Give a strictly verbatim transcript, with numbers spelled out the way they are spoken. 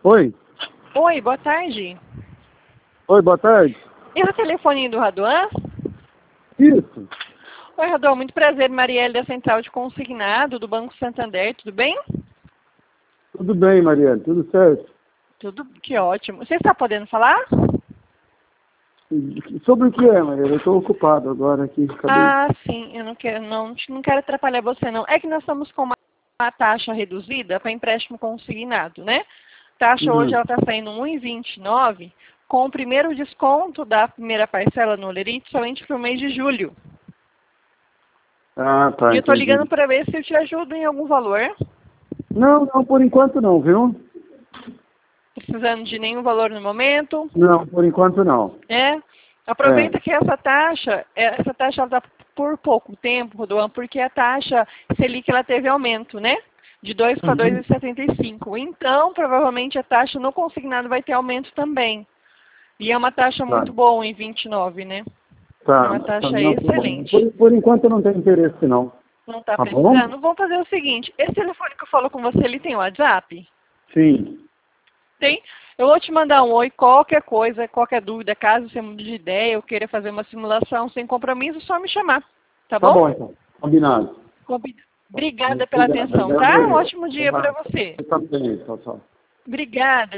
Oi. Oi, boa tarde. Oi, boa tarde. Esse é o telefone do Raduan? Isso. Oi, Raduan, muito prazer. Marielle da Central de Consignado, do Banco Santander, tudo bem? Tudo bem, Marielle, tudo certo? Tudo, que ótimo. Você está podendo falar? Sobre o que é, Marielle? Eu estou ocupado agora aqui. Acabei... Ah, sim, eu não quero, não, não quero atrapalhar você, não. É que nós estamos com uma, uma taxa reduzida para empréstimo consignado, né? A taxa hoje Uhum. ela está saindo um vírgula vinte e nove, com o primeiro desconto da primeira parcela no Lerite somente para o mês de julho. Ah, tá, E eu estou ligando entendi. para ver se eu te ajudo em algum valor. Não, não, por enquanto não, viu? Precisando de nenhum valor no momento. Não, por enquanto não. É. É. Aproveita que essa taxa, essa taxa está por pouco tempo, Rodoan, porque a taxa Selic ela teve aumento, né? De dois para dois Uhum. vírgula setenta e cinco. Então, provavelmente a taxa no consignado vai ter aumento também. E é uma taxa Tá, muito boa em vinte e nove, né? É tá, uma tá, taxa não, tá bom. excelente. Por, por enquanto eu não tenho interesse, não. Não está Tá bom? precisando? Vamos fazer o seguinte, esse telefone que eu falo com você, ele tem WhatsApp? Sim. Tem. Eu vou te mandar um oi, qualquer coisa, qualquer dúvida, caso você mude de ideia, eu queira fazer uma simulação sem compromisso, é só me chamar. Tá Tá bom? bom, então. Combinado. Combi- Obrigada pela Obrigado. atenção, tá? Um ótimo dia para Obrigado. você. Você também, tchau, tchau. Obrigada.